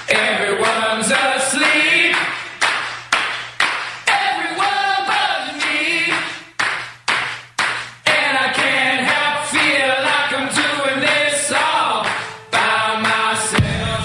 Everyone's asleep. Everyone but me. And I can't help feel like I'm doing this all by myself.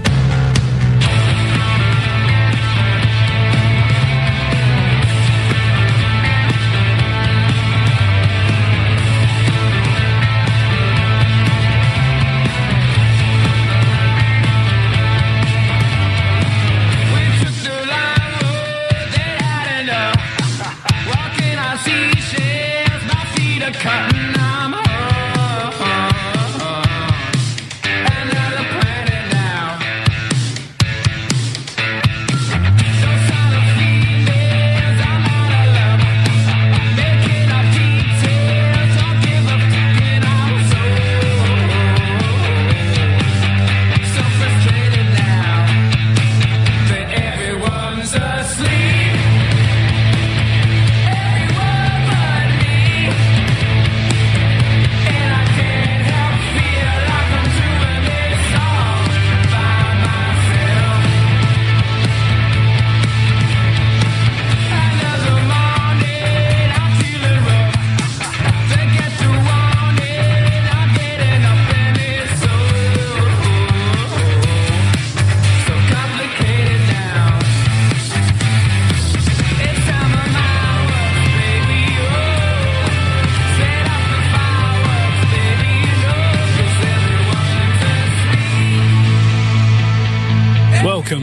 We took the long road, they had enough. Walking on seashells, my feet are cutting. I'm home. Another planet now. Those are the females, I'm out of love. Making up details, don't give a fucking. I'm so frustrated now that everyone's asleep. Everyone but me. And I can't help feel like I'm doing this all by myself. Another morning, I'm feeling rough. Forget the warning, I'm getting up and it's so complicated now. It's time of my work, baby, oh. Set off the fireworks, baby, you know, 'cause everyone's asleep. Welcome.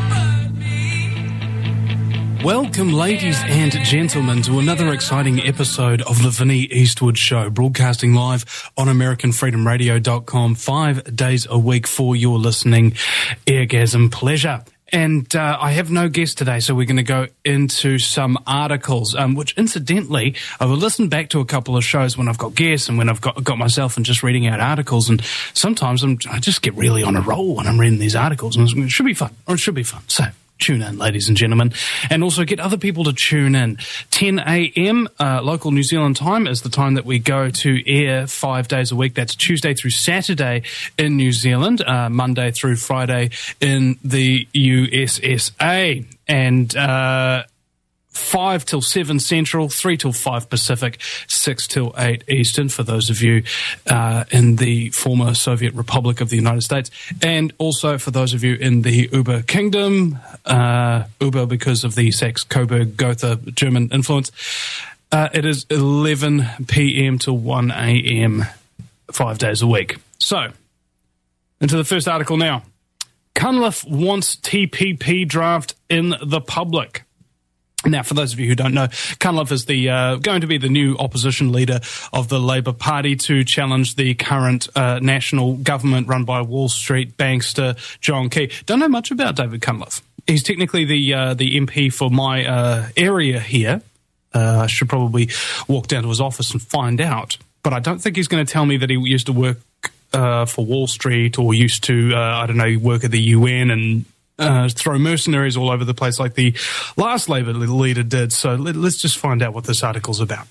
Welcome, ladies and gentlemen, to another exciting episode of the Vinnie Eastwood Show, broadcasting live on AmericanFreedomRadio.com 5 days a week for your listening eargasm pleasure. And I have no guest today, so we're going to go into some articles, which incidentally, I will listen back to a couple of shows when I've got guests and when I've got myself and just reading out articles, and sometimes I just get really on a roll when I'm reading these articles, and it should be fun, So tune in, ladies and gentlemen, and also get other people to tune in. 10 a.m. Local New Zealand time is the time that we go to air 5 days a week. That's Tuesday through Saturday in New Zealand, Monday through Friday in the USSA. And 5 till 7 Central, 3 till 5 Pacific, 6 till 8 Eastern for those of you in the former Soviet Republic of the United States, and also for those of you in the Uber Kingdom, Uber because of the Saxe-Coburg-Gotha German influence. It is 11 p.m. to 1 a.m. 5 days a week. So, into the first article now. Cunliffe wants TPP draft in the public. Now, for those of you who don't know, Cunliffe is going to be the new opposition leader of the Labour Party to challenge the current national government run by Wall Street bankster John Key. Don't know much about David Cunliffe. He's technically the MP for my area here. I should probably walk down to his office and find out. But I don't think he's going to tell me that he used to work for Wall Street or used to, work at the UN and throw mercenaries all over the place like the last Labour leader did. So let's just find out what this article's about.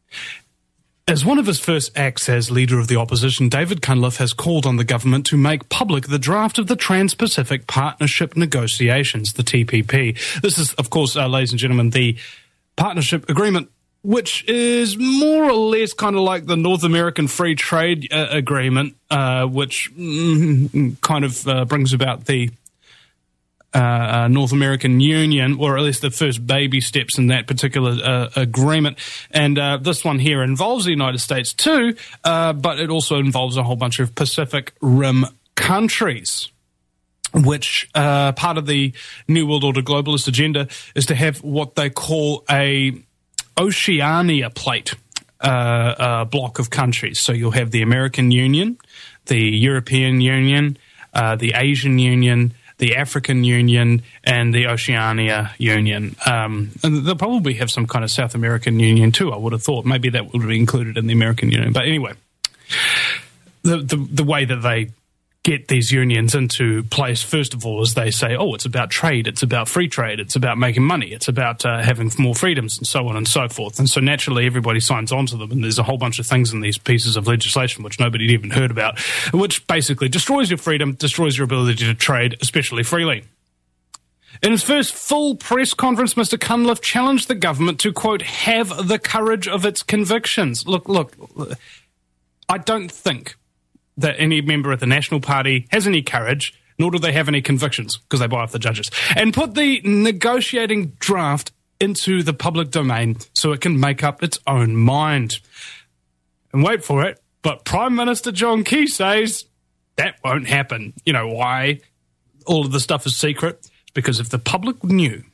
As one of his first acts as leader of the opposition, David Cunliffe has called on the government to make public the draft of the Trans-Pacific Partnership Negotiations, the TPP. This is, of course, ladies and gentlemen, the partnership agreement, which is more or less kind of like the North American Free Trade Agreement, which kind of brings about the North American Union, or at least the first baby steps in that particular agreement. And this one here involves the United States too, but it also involves a whole bunch of Pacific Rim countries, which part of the New World Order globalist agenda is to have what they call a Oceania plate block of countries. So you'll have the American Union, the European Union, the Asian Union, the African Union, and the Oceania Union. And they'll probably have some kind of South American Union too, I would have thought. Maybe that would be included in the American Union. But anyway, the way that they get these unions into place, first of all, is they say, oh, it's about trade, it's about free trade, it's about making money, it's about having more freedoms and so on and so forth. And so naturally everybody signs on to them, and there's a whole bunch of things in these pieces of legislation which nobody even heard about, which basically destroys your freedom, destroys your ability to trade, especially freely. In his first full press conference, Mr. Cunliffe challenged the government to, quote, have the courage of its convictions. Look, I don't think that any member of the National Party has any courage, nor do they have any convictions, because they buy off the judges, and put the negotiating draft into the public domain so it can make up its own mind. And wait for it, but Prime Minister John Key says that won't happen. You know why all of the stuff is secret? It's because if the public knew,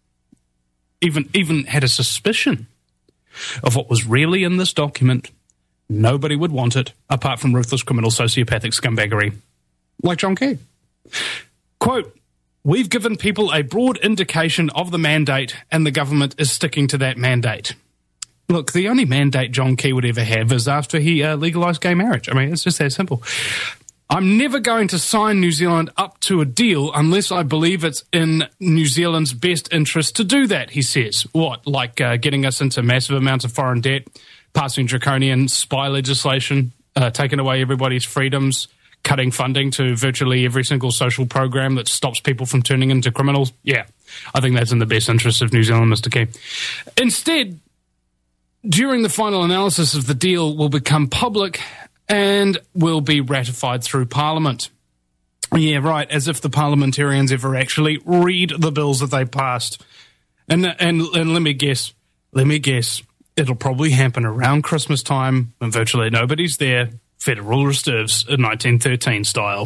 even had a suspicion of what was really in this document, nobody would want it, apart from ruthless criminal sociopathic scumbaggery like John Key. Quote, we've given people a broad indication of the mandate, and the government is sticking to that mandate. Look, the only mandate John Key would ever have is after he legalised gay marriage. I mean, it's just that simple. I'm never going to sign New Zealand up to a deal unless I believe it's in New Zealand's best interest to do that, he says. What, like getting us into massive amounts of foreign debt, passing draconian spy legislation, taking away everybody's freedoms, cutting funding to virtually every single social program that stops people from turning into criminals? Yeah, I think that's in the best interest of New Zealand, Mr. Key. Instead, during the final analysis of the deal will become public and will be ratified through Parliament. Yeah, right, as if the parliamentarians ever actually read the bills that they passed. And let me guess, it'll probably happen around Christmas time when virtually nobody's there. Federal Reserves in 1913 style.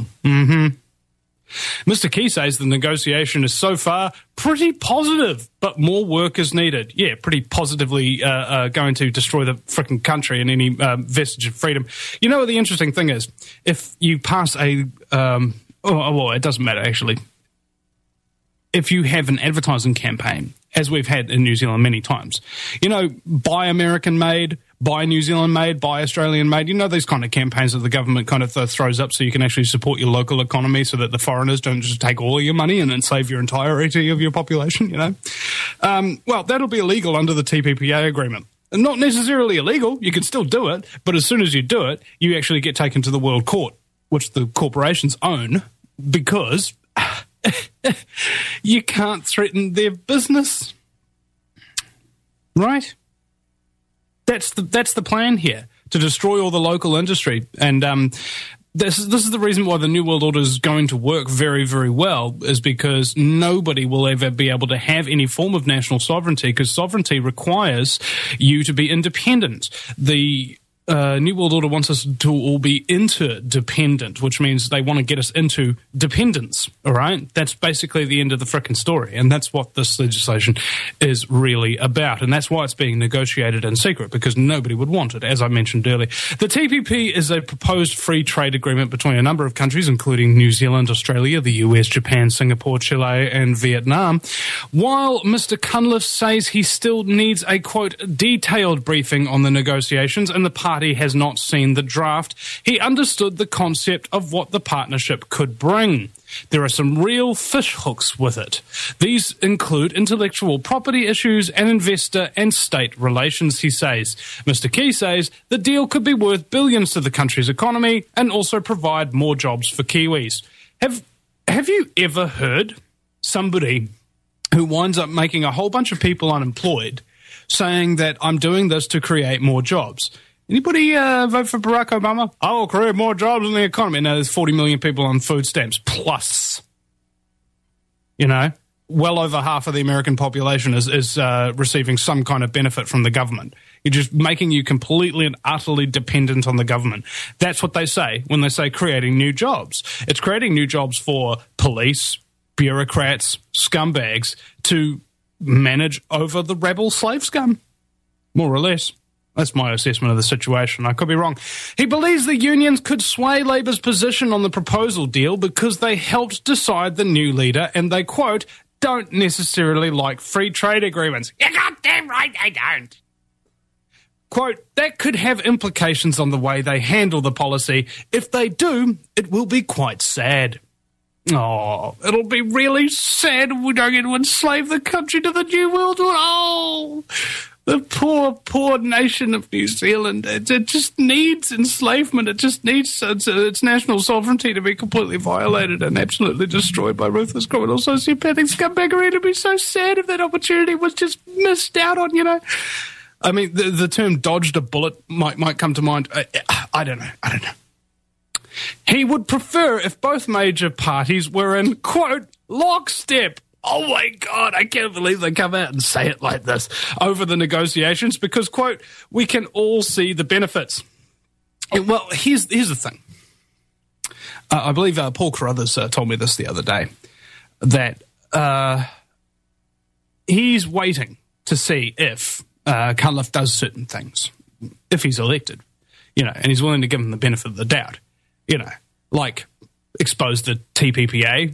Mr. Key says the negotiation is so far pretty positive, but more work is needed. Yeah, pretty positively going to destroy the frickin' country and any vestige of freedom. You know what the interesting thing is? If you pass it doesn't matter actually. If you have an advertising campaign, as we've had in New Zealand many times, you know, buy American made, buy New Zealand made, buy Australian made, you know, these kind of campaigns that the government kind of throws up so you can actually support your local economy so that the foreigners don't just take all of your money and enslave your entirety of your population, you know. Well, that'll be illegal under the TPPA agreement. Not necessarily illegal, you can still do it, but as soon as you do it, you actually get taken to the World Court, which the corporations own, because you can't threaten their business. Right? That's the plan here, to destroy all the local industry. And this is the reason why the New World Order is going to work very, very well, is because nobody will ever be able to have any form of national sovereignty, because sovereignty requires you to be independent. The New World Order wants us to all be interdependent, which means they want to get us into dependence, all right? That's basically the end of the frickin' story, and that's what this legislation is really about, and that's why it's being negotiated in secret, because nobody would want it, as I mentioned earlier. The TPP is a proposed free trade agreement between a number of countries, including New Zealand, Australia, the US, Japan, Singapore, Chile, and Vietnam. While Mr. Cunliffe says he still needs a, quote, detailed briefing on the negotiations, and the party has not seen the draft, he understood the concept of what the partnership could bring. There are some real fish hooks with it. These include intellectual property issues and investor and state relations, he says. Mr. Key says the deal could be worth billions to the country's economy and also provide more jobs for Kiwis. Have you ever heard somebody who winds up making a whole bunch of people unemployed saying that I'm doing this to create more jobs? Anybody vote for Barack Obama? I will create more jobs in the economy. Now, there's 40 million people on food stamps plus. You know, well over half of the American population is receiving some kind of benefit from the government. You're just making you completely and utterly dependent on the government. That's what they say when they say creating new jobs. It's creating new jobs for police, bureaucrats, scumbags to manage over the rebel slave scum, more or less. That's my assessment of the situation. I could be wrong. He believes the unions could sway Labour's position on the proposal deal because they helped decide the new leader and they, quote, don't necessarily like free trade agreements. You're goddamn right they don't. quote, that could have implications on the way they handle the policy. If they do, it will be quite sad. Oh, it'll be really sad if we don't get to enslave the country to the New World Order. Oh, the poor, poor nation of New Zealand. It just needs enslavement. It just needs its national sovereignty to be completely violated and absolutely destroyed by ruthless criminal sociopathic scumbaggery. It'd be so sad if that opportunity was just missed out on, you know. I mean, the term dodged a bullet might come to mind. I don't know. He would prefer if both major parties were in, quote, lockstep. Oh, my God, I can't believe they come out and say it like this over the negotiations because, quote, we can all see the benefits. And, well, here's the thing. I believe Paul Carruthers told me this the other day, that he's waiting to see if Cunliffe does certain things, if he's elected, you know, and he's willing to give him the benefit of the doubt. You know, like expose the TPPA,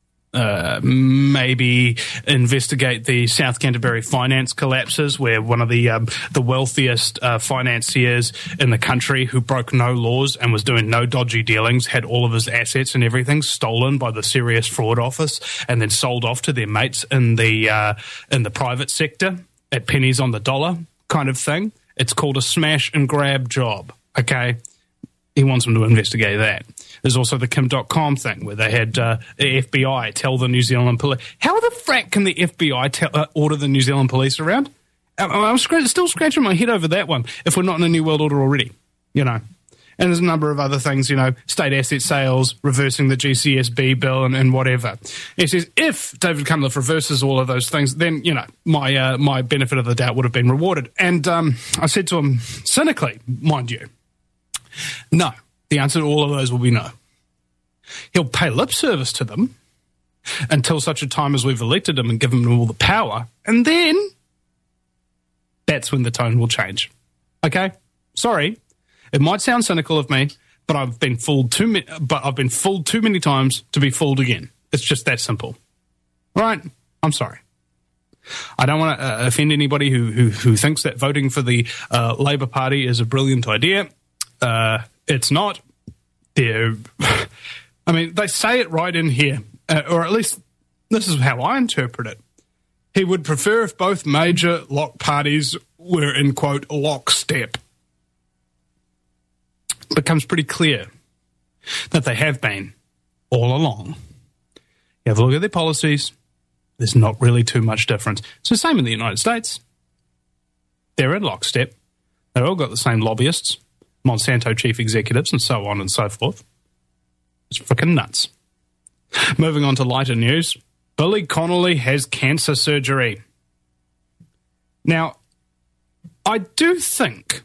maybe investigate the South Canterbury finance collapses, where one of the wealthiest financiers in the country, who broke no laws and was doing no dodgy dealings, had all of his assets and everything stolen by the Serious Fraud Office and then sold off to their mates in the private sector at pennies on the dollar kind of thing. It's called a smash and grab job. Okay. He wants them to investigate that. There's also the Kim.com thing where they had the FBI tell the New Zealand police. How the frack can the FBI order the New Zealand police around? I'm still scratching my head over that one, if we're not in a New World Order already, you know. And there's a number of other things, you know, state asset sales, reversing the GCSB bill and whatever. He says if David Cunliffe reverses all of those things, then, you know, my benefit of the doubt would have been rewarded. And I said to him, cynically, mind you, no. The answer to all of those will be no. He'll pay lip service to them until such a time as we've elected him and given him all the power, and then that's when the tone will change. Okay? Sorry. It might sound cynical of me, but I've been fooled too many times to be fooled again. It's just that simple. All right? I'm sorry. I don't want to offend anybody who thinks that voting for the Labour Party is a brilliant idea. It's not. They say it right in here, or at least this is how I interpret it. He would prefer if both major lock parties were in, quote, lockstep. It becomes pretty clear that they have been all along. You have a look at their policies, there's not really too much difference. It's the same in the United States. They're in lockstep. They've all got the same lobbyists, Monsanto chief executives, and so on and so forth. It's freaking nuts. Moving on to lighter news. Billy Connolly has cancer surgery. Now, I do think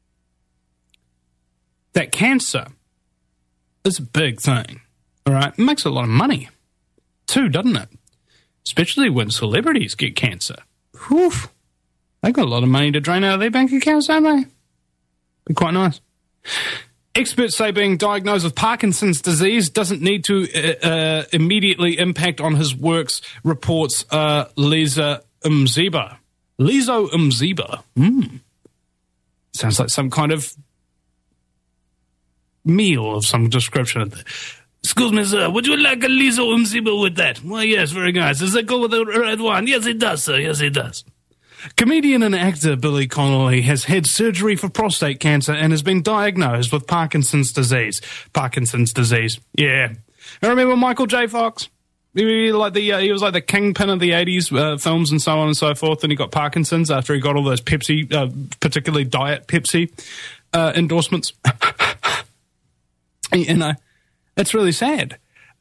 that cancer is a big thing, all right? It makes a lot of money, too, doesn't it? Especially when celebrities get cancer. Whew. They've got a lot of money to drain out of their bank accounts, don't they? Be quite nice. Experts say being diagnosed with Parkinson's disease doesn't need to immediately impact on his works, reports Lizo Mziba. Lizo Mziba. Sounds like some kind of meal of some description. Excuse me, sir, would you like a Lizo Mziba with that? Well, yes, very nice. Does that go with the red wine? Yes, it does, sir. Yes, it does. Comedian and actor Billy Connolly has had surgery for prostate cancer and has been diagnosed with Parkinson's disease. Parkinson's disease, yeah. I remember Michael J. Fox? He was like the kingpin of the 80s films and so on and so forth, and he got Parkinson's after he got all those Pepsi, particularly Diet Pepsi endorsements. You know, it's really sad.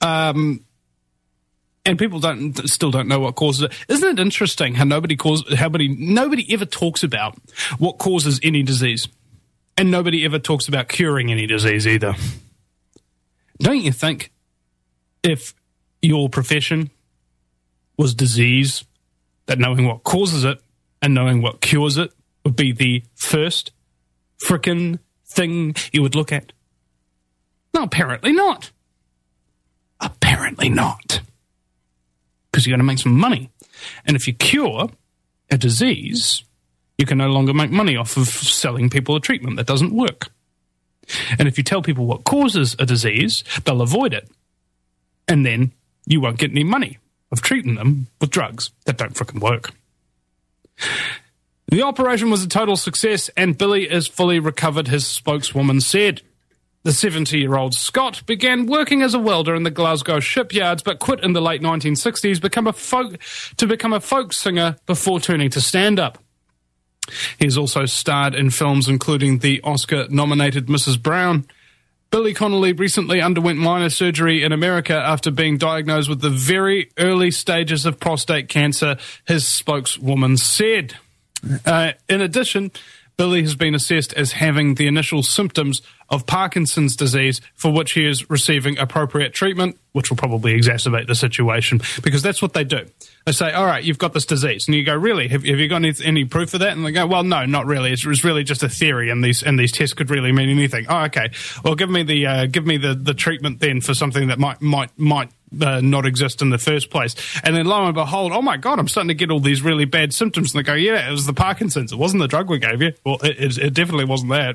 And people still don't know what causes it. Isn't it interesting how nobody ever talks about what causes any disease, and nobody ever talks about curing any disease either? Don't you think if your profession was disease, that knowing what causes it and knowing what cures it would be the first frickin' thing you would look at? No, apparently not. Apparently not. Because you're going to make some money. And if you cure a disease, You can no longer make money off of selling people a treatment that doesn't work. And if you tell people what causes a disease, they'll avoid it. And then you won't get any money of treating them with drugs that don't frickin' work. The operation was a total success, and Billy is fully recovered, his spokeswoman said. The 70-year-old Scott began working as a welder in the Glasgow shipyards, but quit in the late 1960s to become a folk singer before turning to stand-up. He has also starred in films including the Oscar-nominated Mrs. Brown. Billy Connolly recently underwent minor surgery in America after being diagnosed with the very early stages of prostate cancer, his spokeswoman said. In addition, Billy has been assessed as having the initial symptoms of Parkinson's disease, for which he is receiving appropriate treatment, which will probably exacerbate the situation, because that's what they do. They say, all right, you've got this disease. And you go, really? Have you got any proof of that? And they go, well, no, not really. It's really just a theory, and these tests could really mean anything. Oh, okay. Well, give me the treatment then for something that might not exist in the first place. And then lo and behold, oh my God, I'm starting to get all these really bad symptoms. And they go, yeah, it was the Parkinson's. It wasn't the drug we gave you. Well, it definitely wasn't that.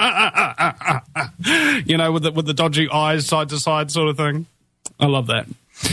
You know, with the dodgy eyes side to side sort of thing. I love that.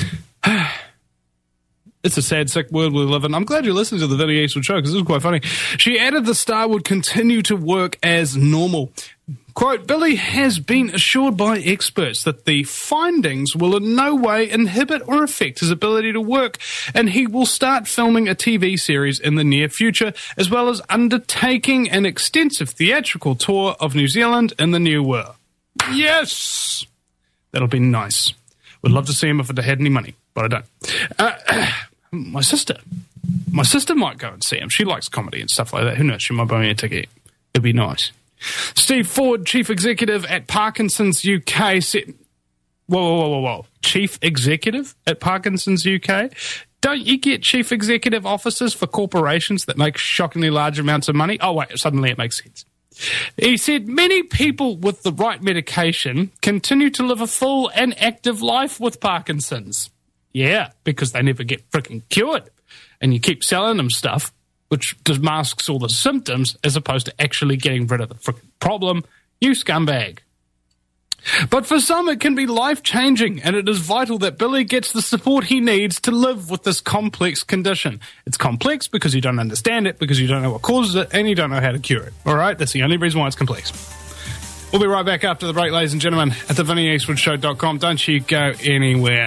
It's a sad, sick world we live in. I'm glad you're listening to the Vinnie Eastwood Show, because this is quite funny. She added the star would continue to work as normal. Quote, Billy has been assured by experts that the findings will in no way inhibit or affect his ability to work, and he will start filming a TV series in the near future, as well as undertaking an extensive theatrical tour of New Zealand and the New World. Yes! That'll be nice. Would love to see him if I had any money, but I don't. My sister might go and see him. She likes comedy and stuff like that. Who knows? She might buy me a ticket. It'd be nice. Steve Ford, chief executive at Parkinson's UK, said... Whoa. Chief executive at Parkinson's UK? Don't you get chief executive officers for corporations that make shockingly large amounts of money? Oh, wait, suddenly it makes sense. He said, many people with the right medication continue to live a full and active life with Parkinson's. Yeah, because they never get freaking cured. And you keep selling them stuff, which masks all the symptoms, as opposed to actually getting rid of the freaking problem. You scumbag. But for some, it can be life-changing, and it is vital that Billy gets the support he needs to live with this complex condition. It's complex because you don't understand it, because you don't know what causes it, and you don't know how to cure it. All right? That's the only reason why it's complex. We'll be right back after the break, ladies and gentlemen, at the VinnieEastwoodShow.com. Don't you go anywhere.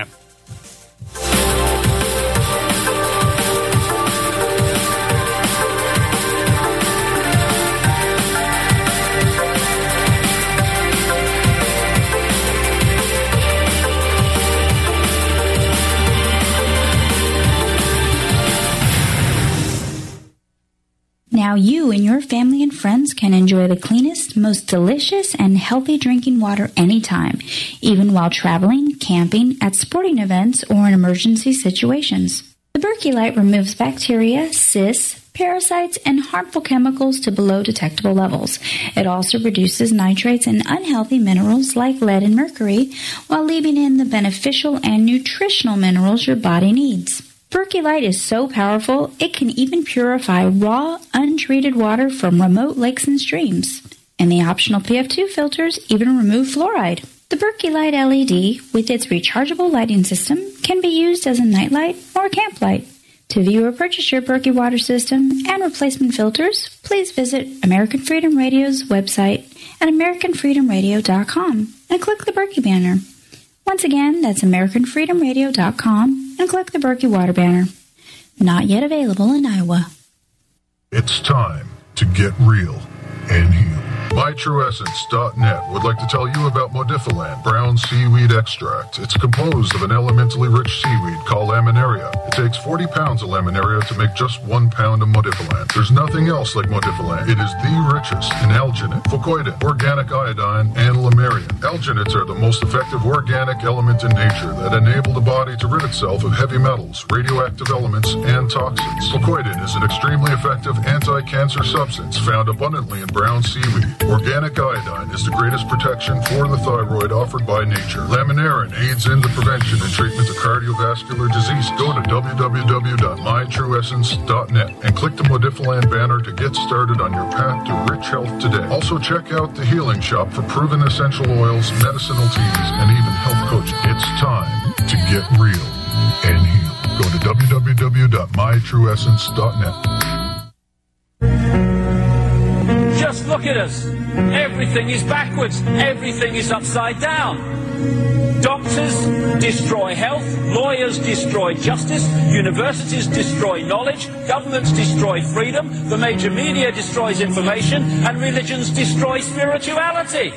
Now you and your family and friends can enjoy the cleanest, most delicious, and healthy drinking water anytime, even while traveling, camping, at sporting events, or in emergency situations. The Berkey Light removes bacteria, cysts, parasites, and harmful chemicals to below detectable levels. It also reduces nitrates and unhealthy minerals like lead and mercury, while leaving in the beneficial and nutritional minerals your body needs. Berkey Light is so powerful, it can even purify raw, untreated water from remote lakes and streams. And the optional PF2 filters even remove fluoride. The Berkey Light LED, with its rechargeable lighting system, can be used as a nightlight or camp light. To view or purchase your Berkey water system and replacement filters, please visit American Freedom Radio's website at AmericanFreedomRadio.com and click the Berkey banner. Once again, that's AmericanFreedomRadio.com and click the Berkey Water banner. Not yet available in Iowa. It's time to get real and heal. MyTrueEssence.net would like to tell you about Modifilan brown seaweed extract. It's composed of an elementally rich seaweed called laminaria. It takes 40 pounds of laminaria to make just 1 pound of Modifilan. There's nothing else like Modifilan. It is the richest in alginate, fucoidin, organic iodine, and lamarian. Alginates are the most effective organic element in nature that enable the body to rid itself of heavy metals, radioactive elements, and toxins. Fucoidin is an extremely effective anti-cancer substance found abundantly in brown seaweed. Organic iodine is the greatest protection for the thyroid offered by nature. Laminarin aids in the prevention and treatment of cardiovascular disease. Go to www.mytrueessence.net and click the Modifilan banner to get started on your path to rich health today. Also check out the Healing Shop for proven essential oils, medicinal teas, and even health coaching. It's time to get real and heal. Go to www.mytrueessence.net. Just look at us. Everything is backwards. Everything is upside down. Doctors destroy health. Lawyers destroy justice. Universities destroy knowledge. Governments destroy freedom. The major media destroys information. And religions destroy spirituality.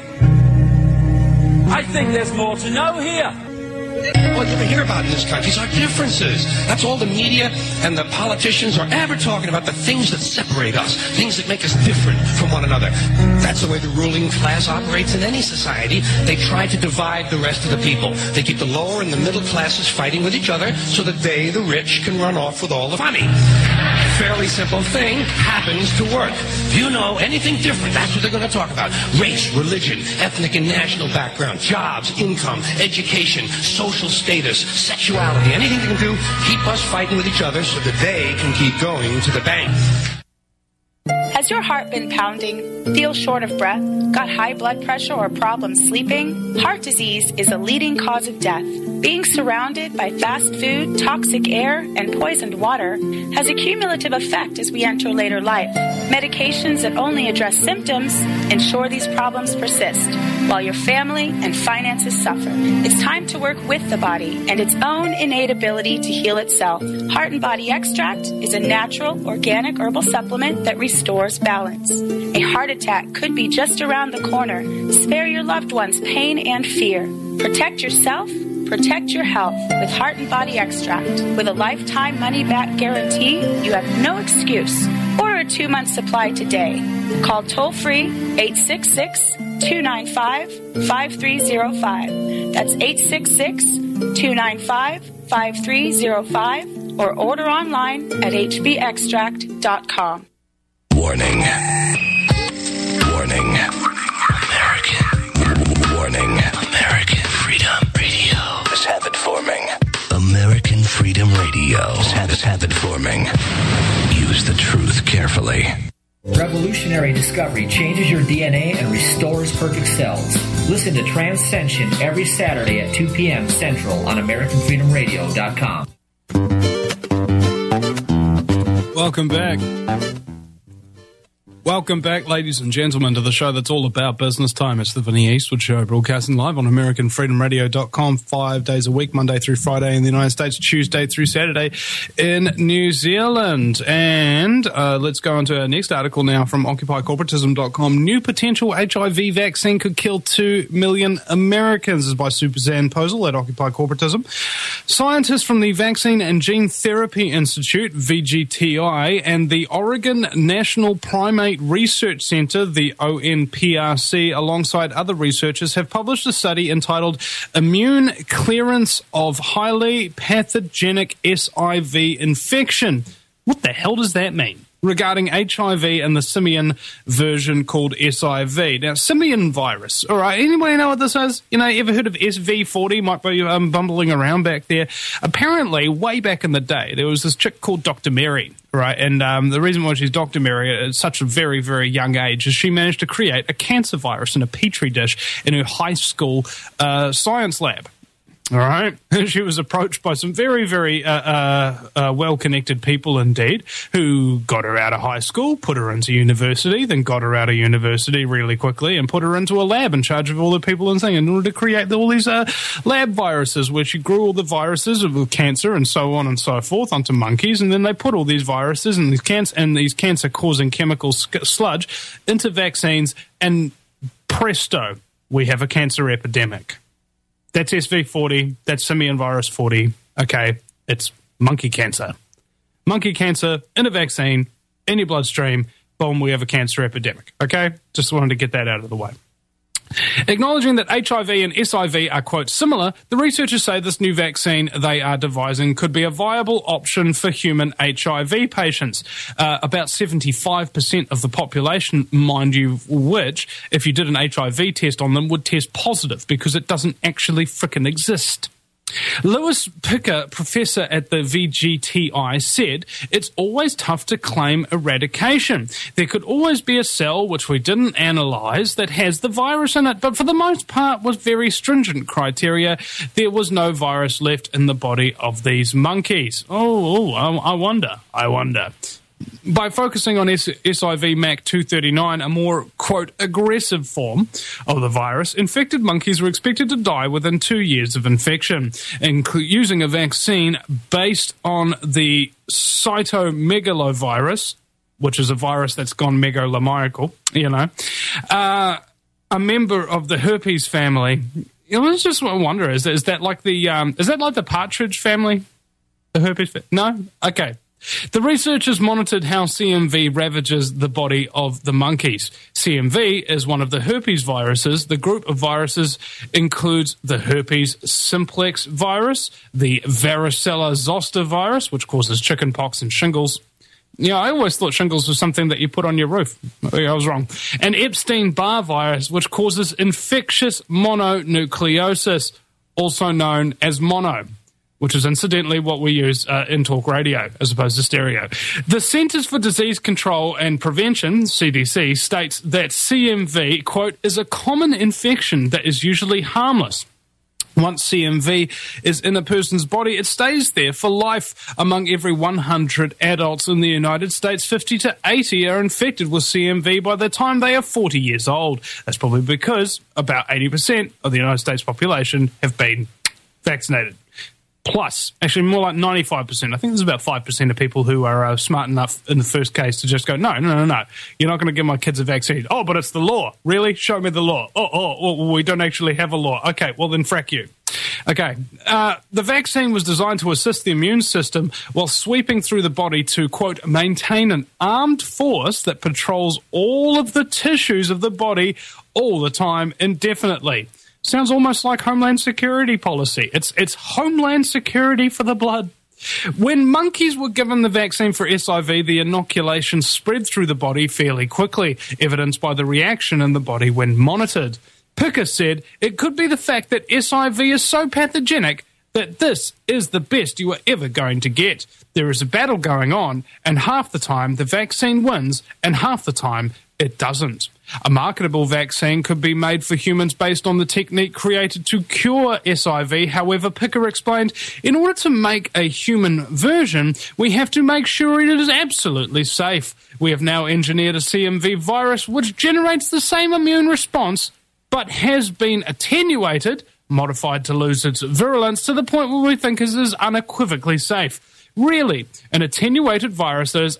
I think there's more to know here. All you ever hear about in this country is our differences. That's all the media and the politicians are ever talking about, the things that separate us, things that make us different from one another. That's the way the ruling class operates in any society. They try to divide the rest of the people. They keep the lower and the middle classes fighting with each other so that they, the rich, can run off with all the money. Fairly simple thing happens to work. If you know anything different, that's what they're going to talk about. Race, religion, ethnic and national background, jobs, income, education, social status, sexuality, anything they can do, keep us fighting with each other so that they can keep going to the bank. Has your heart been pounding? Feel short of breath? Got high blood pressure or problems sleeping? Heart disease is a leading cause of death. Being surrounded by fast food, toxic air, and poisoned water has a cumulative effect as we enter later life. Medications that only address symptoms ensure these problems persist, while your family and finances suffer. It's time to work with the body and its own innate ability to heal itself. Heart and Body Extract is a natural, organic herbal supplement that restores balance. A heart attack could be just around the corner. Spare your loved ones pain and fear. Protect yourself. Protect your health with Heart and Body Extract. With a lifetime money-back guarantee, you have no excuse. Order a 2-month supply today. Call toll-free 866-295-5305. That's 866-295-5305. Or order online at hbextract.com. Warning. Warning. American. Warning. American Freedom Radio is habit forming. American Freedom Radio is habit forming. Use the truth carefully. Revolutionary discovery changes your DNA and restores perfect cells. Listen to Transcension every Saturday at 2 p.m. Central on AmericanFreedomRadio.com. Welcome back. Welcome back, ladies and gentlemen, to the show that's all about business time. It's the Vinny Eastwood Show, broadcasting live on AmericanFreedomRadio.com 5 days a week, Monday through Friday in the United States, Tuesday through Saturday in New Zealand. And let's go on to our next article now from OccupyCorporatism.com. New potential HIV vaccine could kill 2 million Americans. This is by Suzanne Posel at Occupy Corporatism. Scientists from the Vaccine and Gene Therapy Institute, VGTI, and the Oregon National Primate Research Center, the ONPRC, alongside other researchers, have published a study entitled Immune Clearance of Highly Pathogenic SIV Infection. What the hell does that mean? Regarding HIV and the simian version called SIV. Now, simian virus. All right, anybody know what this is? You know, ever heard of SV40? Might be bumbling around back there. Apparently, way back in the day, there was this chick called Dr. Mary, right? And the reason why she's Dr. Mary at such a very, very young age is she managed to create a cancer virus in a petri dish in her high school science lab. All right. She was approached by some very, very well-connected people indeed, who got her out of high school, put her into university, then got her out of university really quickly and put her into a lab in charge of all the people and things in order to create all these lab viruses, where she grew all the viruses of cancer and so on and so forth onto monkeys, and then they put all these viruses and these cancer-causing chemical sludge into vaccines, and presto, we have a cancer epidemic. That's SV40. That's simian virus 40. Okay, it's monkey cancer. Monkey cancer in a vaccine, in your bloodstream. Boom, we have a cancer epidemic. Okay, just wanted to get that out of the way. Acknowledging that HIV and SIV are, quote, similar, the researchers say this new vaccine they are devising could be a viable option for human HIV patients. About 75% of the population, mind you, which, if you did an HIV test on them, would test positive because it doesn't actually frickin' exist. Lewis Picker, professor at the VGTI, said, it's always tough to claim eradication. There could always be a cell, which we didn't analyse, that has the virus in it, but for the most part was very stringent criteria. There was no virus left in the body of these monkeys. I wonder. By focusing on SIV MAC239, a more, quote, aggressive form of the virus, infected monkeys were expected to die within 2 years of infection. Using a vaccine based on the cytomegalovirus, which is a virus that's gone megalomaniacal, a member of the herpes family. I just wonder, is that like the partridge family? The herpes no? Okay. The researchers monitored how CMV ravages the body of the monkeys. CMV is one of the herpes viruses. The group of viruses includes the herpes simplex virus, the varicella zoster virus, which causes chickenpox and shingles. Yeah, I always thought shingles was something that you put on your roof. I was wrong. And Epstein-Barr virus, which causes infectious mononucleosis, also known as mono, which is incidentally what we use in talk radio as opposed to stereo. The Centers for Disease Control and Prevention, CDC, states that CMV, quote, is a common infection that is usually harmless. Once CMV is in a person's body, it stays there for life. Among every 100 adults in the United States, 50 to 80 are infected with CMV by the time they are 40 years old. That's probably because about 80% of the United States population have been vaccinated. Plus, actually more like 95%. I think there's about 5% of people who are smart enough in the first case to just go, no. You're not going to give my kids a vaccine. Oh, but it's the law. Really? Show me the law. Oh, we don't actually have a law. Okay, well then frack you. Okay, the vaccine was designed to assist the immune system while sweeping through the body to, quote, maintain an armed force that patrols all of the tissues of the body all the time indefinitely. Sounds almost like Homeland Security policy. It's Homeland Security for the blood. When monkeys were given the vaccine for SIV, the inoculation spread through the body fairly quickly, evidenced by the reaction in the body when monitored. Picker said it could be the fact that SIV is so pathogenic that this is the best you are ever going to get. There is a battle going on, and half the time the vaccine wins, and half the time it doesn't. A marketable vaccine could be made for humans based on the technique created to cure SIV. However, Picker explained, in order to make a human version, we have to make sure it is absolutely safe. We have now engineered a CMV virus which generates the same immune response, but has been attenuated, modified to lose its virulence to the point where we think it is unequivocally safe. Really, an attenuated virus that is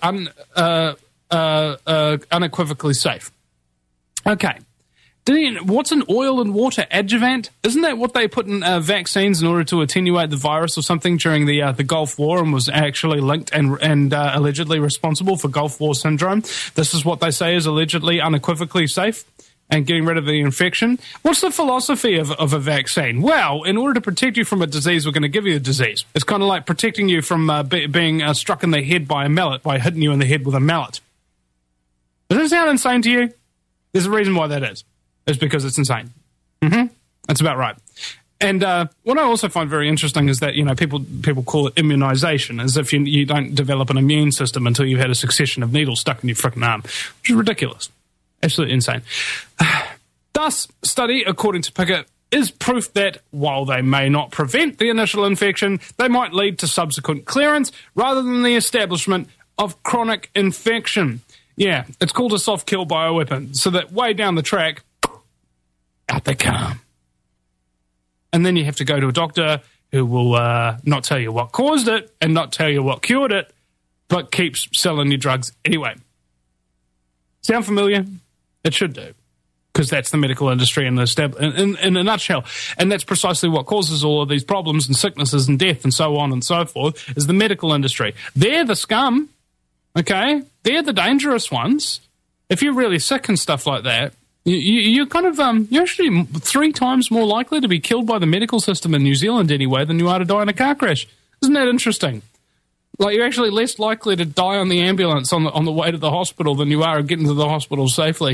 unequivocally safe. Okay. What's an oil and water adjuvant? Isn't that what they put in vaccines in order to attenuate the virus or something during the Gulf War and was actually linked and allegedly responsible for Gulf War syndrome? This is what they say is allegedly unequivocally safe and getting rid of the infection. What's the philosophy of a vaccine? Well, in order to protect you from a disease, we're going to give you a disease. It's kind of like protecting you from being struck in the head by a mallet, by hitting you in the head with a mallet. Does that sound insane to you? There's a reason why that is. It's because it's insane. That's about right. And what I also find very interesting is that, people call it immunization, as if you don't develop an immune system until you've had a succession of needles stuck in your frickin' arm, which is ridiculous. Absolutely insane. Thus, study, according to Pickett, is proof that while they may not prevent the initial infection, they might lead to subsequent clearance rather than the establishment of chronic infection. Yeah, it's called a soft kill bioweapon, so that way down the track, out they come. And then you have to go to a doctor who will not tell you what caused it and not tell you what cured it, but keeps selling you drugs anyway. Sound familiar? It should do, because that's the medical industry in a nutshell. And that's precisely what causes all of these problems and sicknesses and death and so on and so forth, is the medical industry. They're the scum. Okay, they're the dangerous ones. If you're really sick and stuff like that, You're kind of you're actually 3 times more likely to be killed by the medical system in New Zealand anyway than you are to die in a car crash. Isn't that interesting? Like, you're actually less likely to die on the ambulance on the way to the hospital than you are getting to the hospital safely.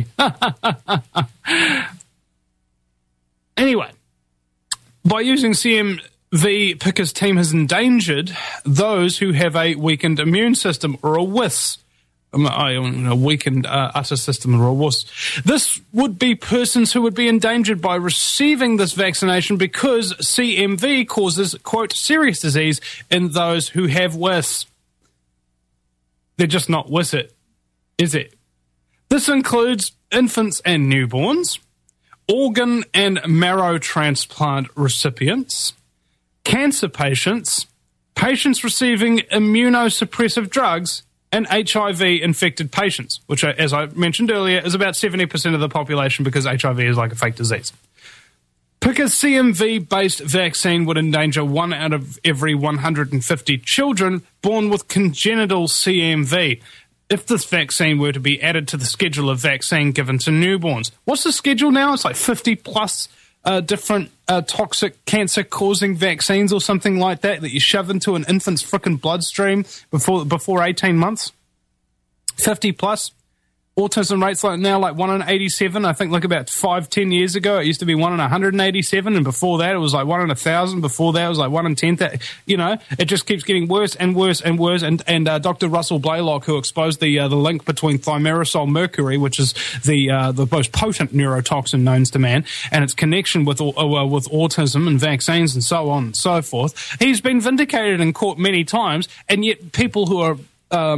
Anyway, by using CMV, Picker's team has endangered those who have a weakened immune system, or a WIS. A weakened utter system, or a WIS. This would be persons who would be endangered by receiving this vaccination because CMV causes, quote, serious disease in those who have WIS. They're just not WIS it, is it? This includes infants and newborns, organ and marrow transplant recipients, cancer patients, patients receiving immunosuppressive drugs, and HIV-infected patients, which, as I mentioned earlier, is about 70% of the population because HIV is like a fake disease. Picker's CMV-based vaccine would endanger 1 out of every 150 children born with congenital CMV if this vaccine were to be added to the schedule of vaccine given to newborns. What's the schedule now? It's like 50-plus different toxic cancer-causing vaccines or something like that you shove into an infant's frickin' bloodstream before 18 months. 50-plus. Autism rates like now like 1 in 87. I think like about 5-10 years ago it used to be 1 in 187, and before that it was like 1 in 1,000. Before that it was like 1 in 10. You know, it just keeps getting worse and worse and worse. And Dr. Russell Blaylock, who exposed the link between thimerosal mercury, which is the most potent neurotoxin known to man, and its connection with autism and vaccines and so on and so forth, he's been vindicated in court many times, and yet people who are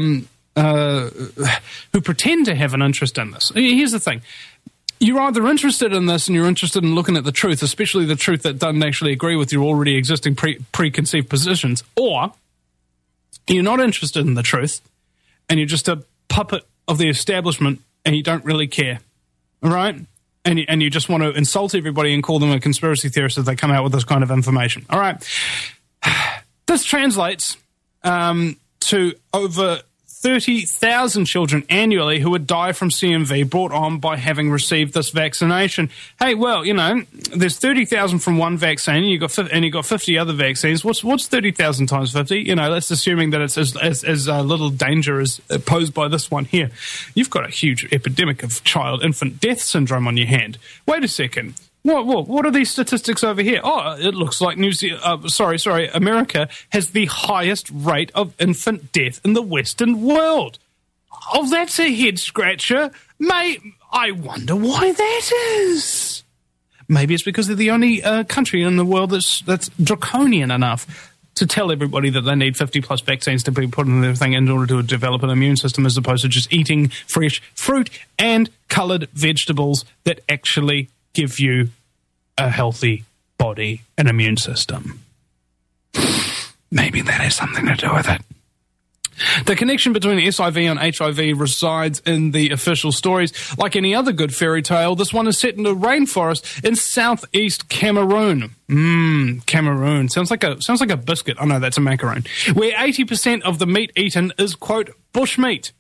who pretend to have an interest in this. Here's the thing. You're either interested in this and you're interested in looking at the truth, especially the truth that doesn't actually agree with your already existing preconceived positions, or you're not interested in the truth and you're just a puppet of the establishment and you don't really care, all right? And you just want to insult everybody and call them a conspiracy theorist if they come out with this kind of information, all right? This translates to over 30,000 children annually who would die from CMV brought on by having received this vaccination. Hey, well, you know, there's 30,000 from one vaccine, and you've got 50 other vaccines. What's 30,000 times 50? You know, that's assuming that it's as little danger as posed by this one here. You've got a huge epidemic of child-infant death syndrome on your hand. Wait a second. What are these statistics over here? Oh, it looks like America has the highest rate of infant death in the Western world. Oh, that's a head scratcher. I wonder why that is. Maybe it's because they're the only country in the world that's draconian enough to tell everybody that they need 50-plus vaccines to be put in their thing in order to develop an immune system, as opposed to just eating fresh fruit and coloured vegetables that actually give you a healthy body and immune system. Maybe that has something to do with it. The connection between SIV and HIV resides in the official stories. Like any other good fairy tale, this one is set in a rainforest in southeast Cameroon. Cameroon. Sounds like a biscuit. Oh no, that's a macaroon. Where 80% of the meat eaten is, quote, bushmeat.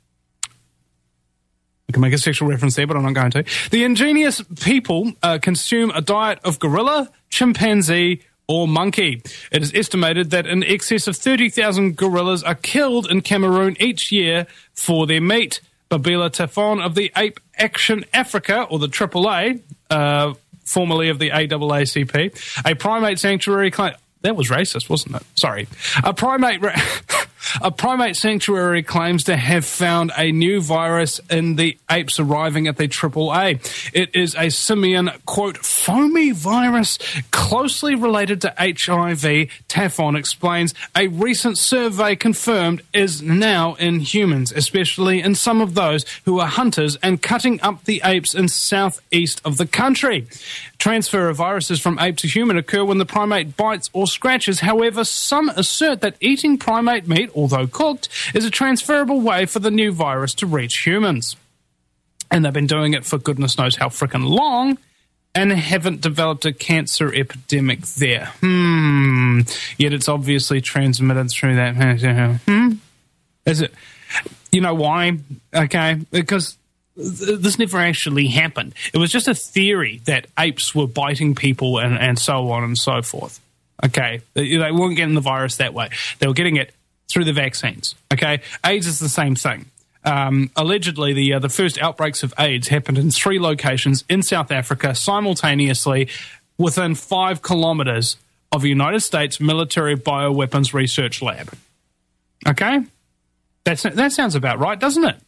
I can make a sexual reference there, but I'm not going to. The ingenious people consume a diet of gorilla, chimpanzee, or monkey. It is estimated that in excess of 30,000 gorillas are killed in Cameroon each year for their meat. Babila Tafon of the Ape Action Africa, or the AAA, formerly of the AAACP, a primate sanctuary claim... That was racist, wasn't it? Sorry. A primate sanctuary claims to have found a new virus in the apes arriving at the AAA. It is a simian, quote, foamy virus closely related to HIV, Tafon explains. A recent survey confirmed is now in humans, especially in some of those who are hunters and cutting up the apes in southeast of the country. Transfer of viruses from ape to human occur when the primate bites or scratches. However, some assert that eating primate meat, although cooked, is a transferable way for the new virus to reach humans. And they've been doing it for goodness knows how frickin' long and haven't developed a cancer epidemic there. Yet it's obviously transmitted through that. Is it? You know why? Okay, because this never actually happened. It was just a theory that apes were biting people and so on and so forth. Okay, they weren't getting the virus that way. They were getting it through the vaccines. Okay, AIDS is the same thing. Allegedly, the first outbreaks of AIDS happened in 3 locations in South Africa simultaneously within 5 kilometers of a United States military bioweapons research lab. Okay? That sounds about right, doesn't it?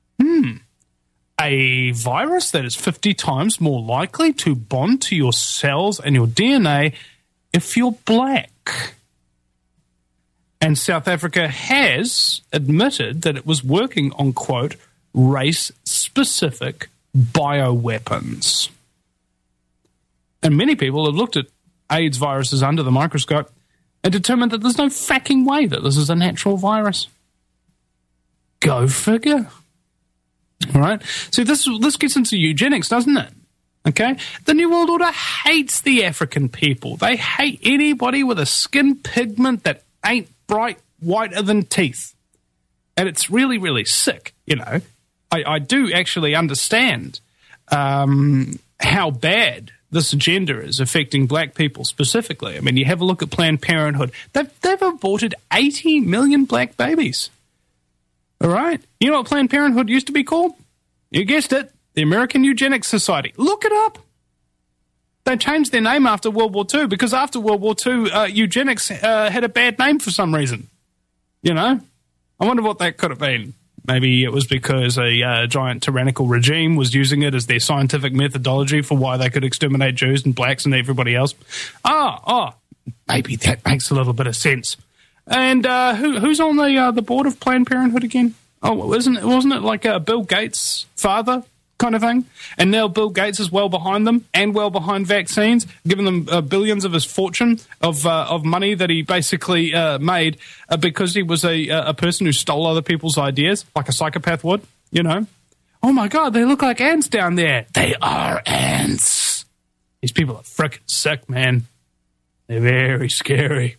A virus that is 50 times more likely to bond to your cells and your DNA if you're black. And South Africa has admitted that it was working on, quote, race-specific bioweapons. And many people have looked at AIDS viruses under the microscope and determined that there's no fucking way that this is a natural virus. Go figure. All right? See, this gets into eugenics, doesn't it? Okay? The New World Order hates the African people. They hate anybody with a skin pigment that ain't bright whiter than teeth. And it's really, really sick, you know. I do actually understand how bad this agenda is affecting black people specifically. I mean, you have a look at Planned Parenthood. They've aborted 80 million black babies. All right? You know what Planned Parenthood used to be called? You guessed it, the American Eugenics Society. Look it up. They changed their name after World War II because after World War II, eugenics had a bad name for some reason. You know? I wonder what that could have been. Maybe it was because a giant tyrannical regime was using it as their scientific methodology for why they could exterminate Jews and blacks and everybody else. Maybe that makes a little bit of sense. And who's on the board of Planned Parenthood again? Oh, wasn't it like Bill Gates' father kind of thing? And now Bill Gates is well behind them and well behind vaccines, giving them billions of his fortune of money that he basically made because he was a person who stole other people's ideas, like a psychopath would, you know. Oh my God, they look like ants down there. They are ants. These people are frickin' sick, man. They're very scary.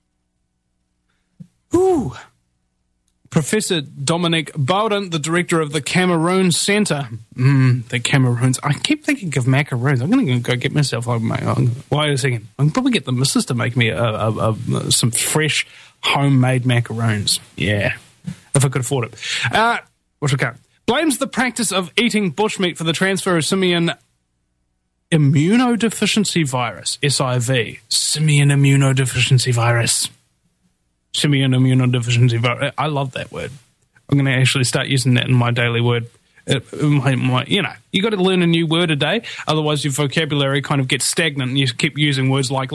Ooh. Professor Dominic Bowden, the director of the Cameroon Centre. The Cameroons. I keep thinking of macaroons. I'm going to go get myself. Wait a second. I can probably get the missus to make me some fresh homemade macaroons. Yeah, if I could afford it. Which I can't. Blames the practice of eating bushmeat for the transfer of simian immunodeficiency virus, SIV. Simian immunodeficiency virus. Simian immunodeficiency virus. I love that word. I'm going to actually start using that in my daily word. You got to learn a new word a day. Otherwise, your vocabulary kind of gets stagnant and you keep using words like.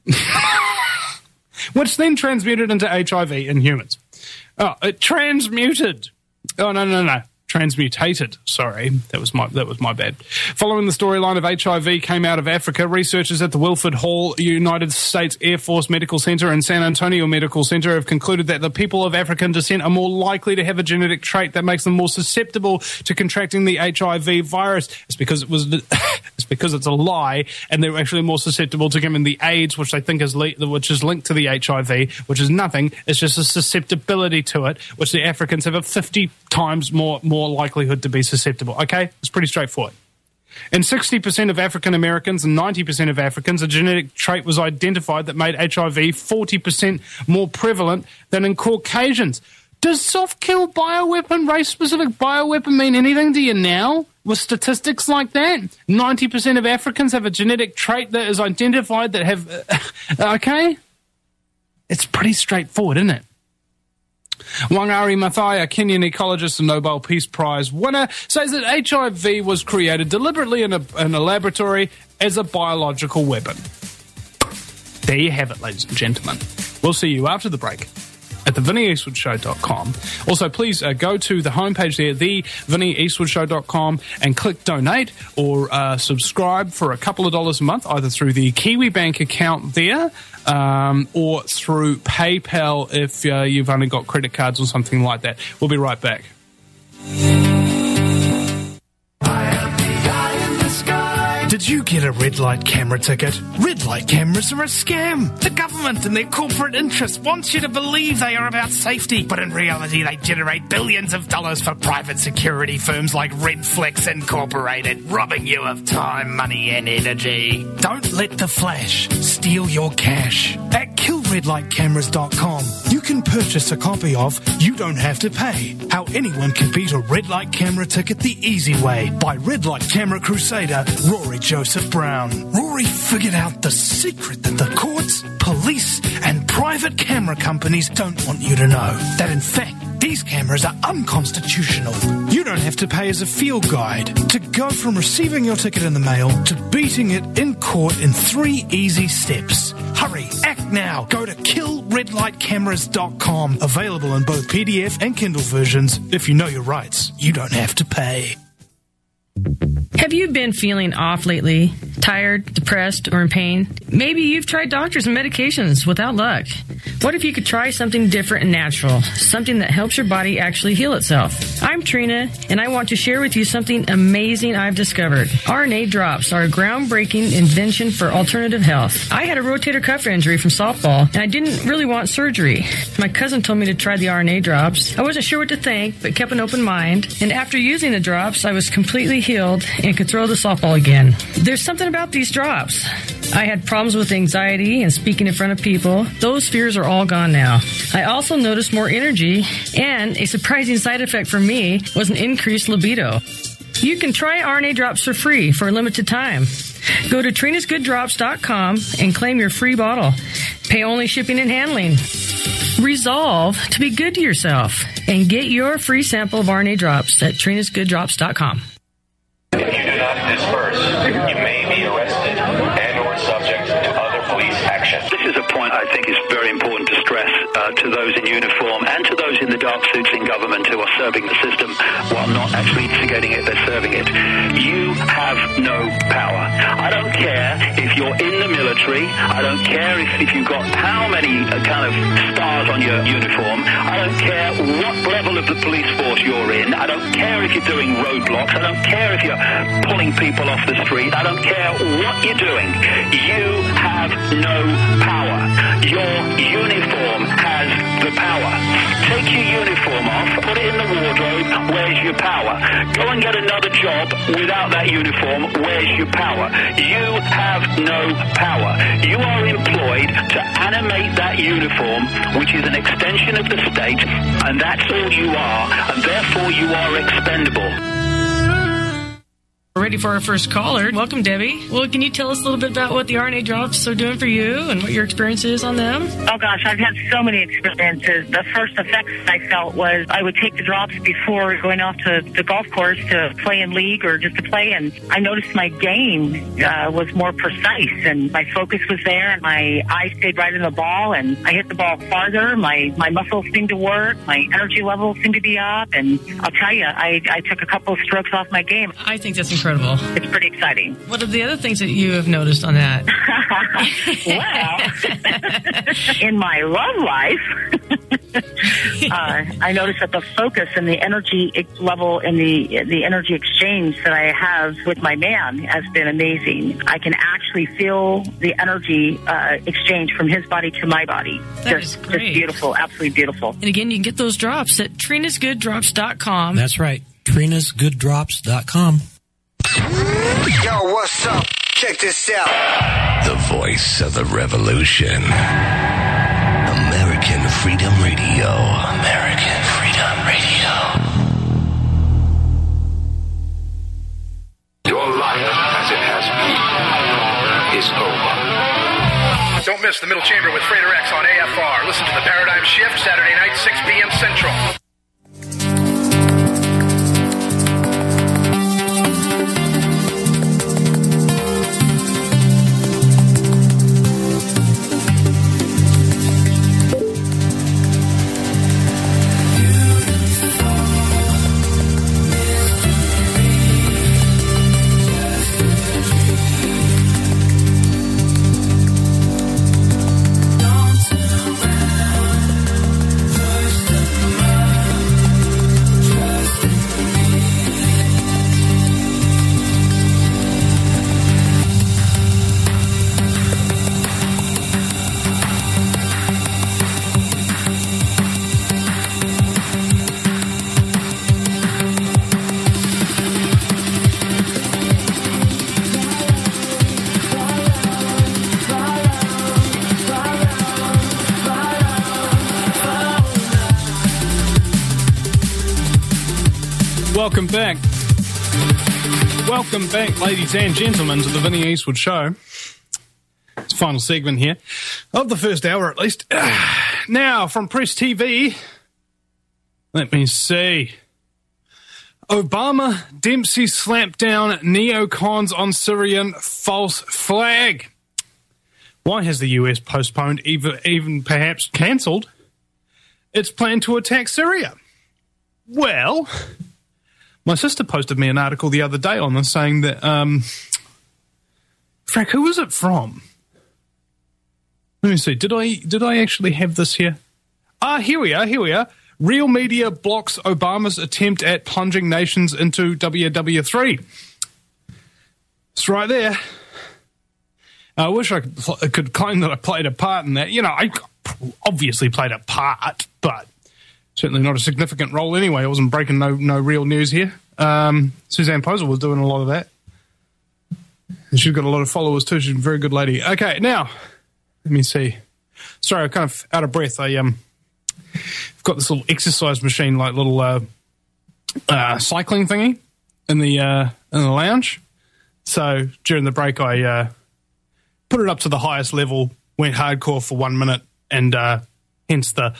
Which then transmuted into HIV in humans. Oh, it transmuted. Oh, no. Transmutated. Sorry, that was my bad. Following the storyline of HIV came out of Africa, researchers at the Wilford Hall United States Air Force Medical Center and San Antonio Medical Center have concluded that the people of African descent are more likely to have a genetic trait that makes them more susceptible to contracting the HIV virus. It's because it's a lie, and they're actually more susceptible to getting the AIDS, which they think is linked to the HIV, which is nothing. It's just a susceptibility to it, which the Africans have a 50 times more likelihood to be susceptible. Okay? It's pretty straightforward. In 60% of African Americans and 90% of Africans, a genetic trait was identified that made HIV 40% more prevalent than in Caucasians. Does soft-kill bioweapon, race-specific bioweapon mean anything to you now? With statistics like that? 90% of Africans have a genetic trait that is identified that have... okay? It's pretty straightforward, isn't it? Wangari Maathai, a Kenyan ecologist and Nobel Peace Prize winner, says that HIV was created deliberately in a laboratory as a biological weapon. There you have it, ladies and gentlemen. We'll see you after the break at thevinnieeastwoodshow.com. Also, please go to the homepage there, thevinnieeastwoodshow.com, and click donate or subscribe for a couple of dollars a month, either through the Kiwi Bank account there or through PayPal if you've only got credit cards or something like that. We'll be right back. Did you get a red light camera ticket? Red light cameras are a scam. The government and their corporate interests want you to believe they are about safety, but in reality they generate billions of dollars for private security firms like Redflex Incorporated, robbing you of time, money and energy. Don't let the flash steal your cash. At killredlightcameras.com, you can purchase a copy of You Don't Have to Pay, How Anyone Can Beat a Red Light Camera Ticket the Easy Way by Red Light Camera Crusader Rory Joseph Brown. Rory figured out the secret that the courts, police and private camera companies don't want you to know. That in fact, these cameras are unconstitutional. You don't have to pay as a field guide to go from receiving your ticket in the mail to beating it in court in 3 easy steps. Hurry, act now. Go to killredlightcameras.com. Available in both PDF and Kindle versions. If you know your rights, you don't have to pay. Have you been feeling off lately? Tired, depressed, or in pain? Maybe you've tried doctors and medications without luck. What if you could try something different and natural? Something that helps your body actually heal itself. I'm Trina, and I want to share with you something amazing I've discovered. RNA drops are a groundbreaking invention for alternative health. I had a rotator cuff injury from softball, and I didn't really want surgery. My cousin told me to try the RNA drops. I wasn't sure what to think, but kept an open mind. And after using the drops, I was completely healed and could throw the softball again. There's something about these drops. I had problems with anxiety and speaking in front of people. Those fears are all gone now. I also noticed more energy, and a surprising side effect for me was an increased libido. You can try RNA drops for free for a limited time. Go to trinasgooddrops.com and claim your free bottle. Pay only shipping and handling. Resolve to be good to yourself and get your free sample of RNA drops at trinasgooddrops.com. If you do not disperse, you may be arrested and or subject to other police action. This is a point I think is very important to stress to those in uniform and to those in the dark suits in government who are serving the system while not actually instigating it, they're serving it. You have no power. I don't care if you're in the military. I don't care if you've got how many kind of stars on your uniform. I don't care what level of the police force you're in. I don't care if you're doing roadblocks. I don't care if you're pulling people off the street. I don't care what you're doing. You have no power. Your uniform has the power. Take your uniform off, put it in the wardrobe, where's your power? Go and get another job without that uniform, where's your power? You have no power. You are employed to animate that uniform, which is an extension of the state, and that's all you are, and therefore you are expendable. We're ready for our first caller. Welcome, Debbie. Well, can you tell us a little bit about what the RNA drops are doing for you and what your experience is on them? Oh, gosh, I've had so many experiences. The first effects I felt was I would take the drops before going off to the golf course to play in league or just to play, and I noticed my game was more precise, and my focus was there, and my eyes stayed right in the ball, and I hit the ball farther. My muscles seemed to work. My energy levels seemed to be up, and I'll tell you, I took a couple of strokes off my game. I think that's incredible. It's pretty exciting. What are the other things that you have noticed on that? Well, in my love life, I noticed that the focus and the energy level and the energy exchange that I have with my man has been amazing. I can actually feel the energy exchange from his body to my body. That is great. Just beautiful, absolutely beautiful. And again, you can get those drops at trinasgooddrops.com. That's right, trinasgooddrops.com. Yo, what's up? Check this out. The voice of the revolution. American Freedom Radio. American Freedom Radio. Your life, as it has been, is over. Don't miss the Middle Chamber with Frater X on AFR. Listen to the Paradigm Shift Saturday night, 6 p.m. Central. Welcome back. Welcome back, ladies and gentlemen, to the Vinnie Eastwood Show. It's the final segment here, of the first hour at least. Now, from Press TV, let me see. Obama, Dempsey slapped down neocons on Syrian false flag. Why has the US postponed, even perhaps cancelled, its plan to attack Syria? Well, my sister posted me an article the other day on this saying that, Frank, who was it from? Let me see. Did I actually have this here? Here we are. Real media blocks Obama's attempt at plunging nations into WW3. It's right there. I wish I could claim that I played a part in that. You know, I obviously played a part, but certainly not a significant role anyway. I wasn't breaking no real news here. Suzanne Posel was doing a lot of that. And she's got a lot of followers too. She's a very good lady. Okay, now, let me see. Sorry, I'm kind of out of breath. I've got this little exercise machine, like little cycling thingy in the lounge. So during the break, I put it up to the highest level, went hardcore for 1 minute, and hence the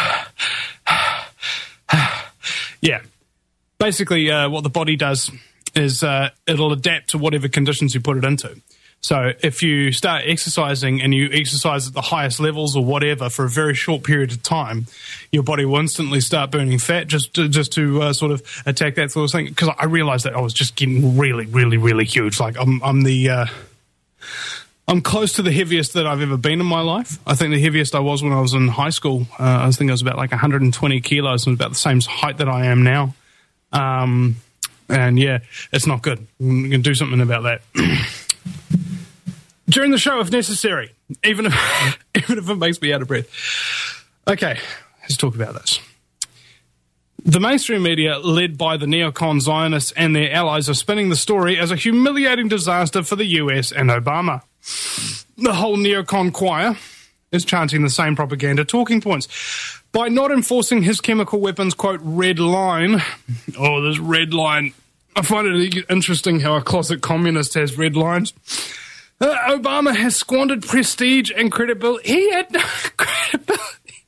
yeah. Basically, what the body does is it'll adapt to whatever conditions you put it into. So if you start exercising and you exercise at the highest levels or whatever for a very short period of time, your body will instantly start burning fat just to sort of attack that sort of thing. Because I realized that I was just getting really, really, really huge. Like I'm close to the heaviest that I've ever been in my life. I think the heaviest I was when I was in high school, I think I was about like 120 kilos and about the same height that I am now. And yeah, it's not good. We can do something about that. During the show, if necessary, even if it makes me out of breath. Okay, let's talk about this. The mainstream media, led by the neocon Zionists and their allies, are spinning the story as a humiliating disaster for the US and Obama. The whole neocon choir is chanting the same propaganda talking points. By not enforcing his chemical weapons, quote, red line. Oh, this red line. I find it interesting how a closet communist has red lines. Obama has squandered prestige and credibility. He had no credibility.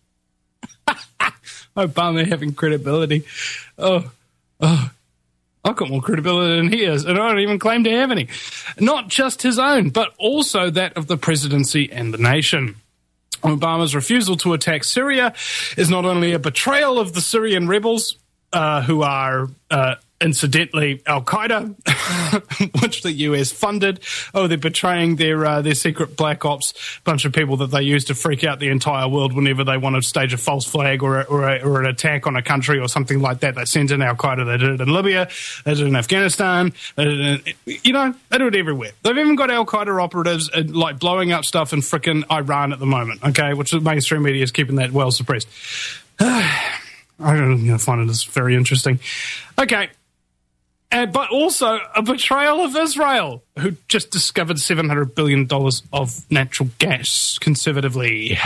Obama having credibility. Oh, I've got more credibility than he has, and I don't even claim to have any. Not just his own, but also that of the presidency and the nation. Obama's refusal to attack Syria is not only a betrayal of the Syrian rebels, who are incidentally Al-Qaeda, which the US funded. Oh, they're betraying their secret black ops bunch of people that they use to freak out the entire world whenever they want to stage a false flag or an attack on a country or something like that. They sent in Al-Qaeda. They did it in Libya. They did it in Afghanistan. They did it they do it everywhere. They've even got Al-Qaeda operatives like blowing up stuff in frickin' Iran at the moment, okay, which the mainstream media is keeping that well suppressed. I find it very interesting. Okay. But also a betrayal of Israel, who just discovered $700 billion of natural gas conservatively,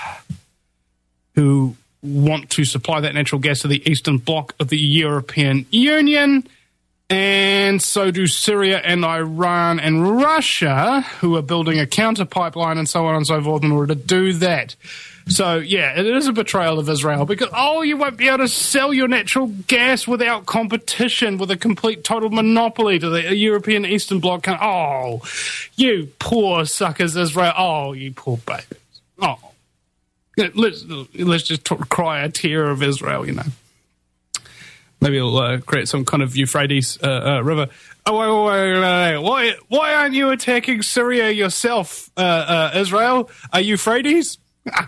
who want to supply that natural gas to the Eastern Bloc of the European Union, and so do Syria and Iran and Russia, who are building a counter pipeline and so on and so forth in order to do that. So, yeah, it is a betrayal of Israel because, you won't be able to sell your natural gas without competition, with a complete total monopoly to the European Eastern Bloc. Oh, you poor suckers, Israel. Oh, you poor babies. Oh, let's just cry a tear of Israel, you know. Maybe it'll create some kind of Euphrates river. Oh, wait. Why aren't you attacking Syria yourself, Israel? Are Euphrates?